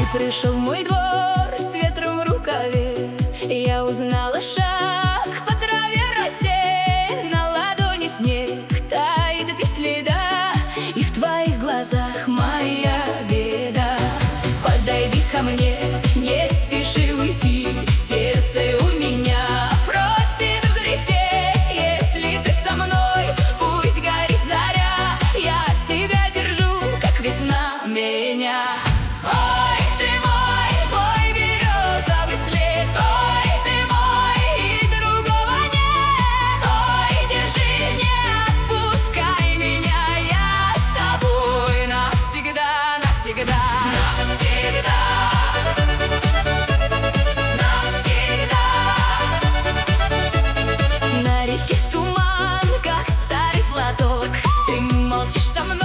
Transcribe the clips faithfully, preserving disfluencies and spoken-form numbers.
пришел в мой двор с ветром в рукаве. Я узнала шаг по траве росе, на ладони снег тает без следа, и в твоих глазах моя беда. Подойди ко мне, не спеши уйти, сердце у меня просит взлететь. Если ты со мной, пусть горит заря, я тебя держу, как весна меня. Ой, ты мой, мой березовый след, ой, ты мой, и другого нет. Ой, держи, не отпускай меня, я с тобой навсегда, навсегда, навсегда, навсегда. На реке туман, как старый платок, ты молчишь со мной.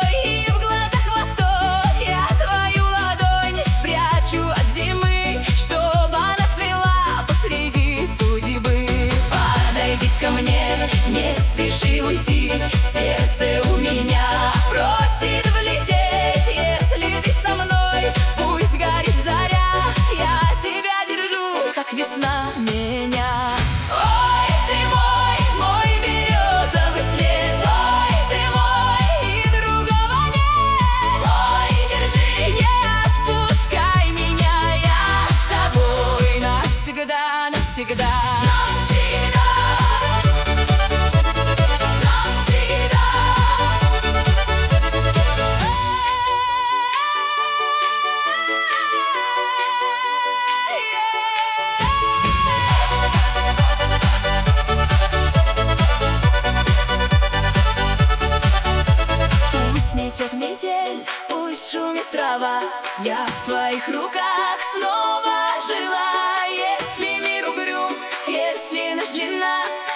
Ко мне, не спеши уйти, сердце у меня просит влететь. Если ты со мной, пусть горит заря, я тебя держу, как весна меня. Ой, ты мой, мой березовый след, ой, ты мой, и другого нет. Ой, держи, не отпускай меня, я с тобой навсегда, навсегда, навсегда. Метет метель, пусть шумит трава, я в твоих руках снова жила. Если мир угрюм, если ночь длинна,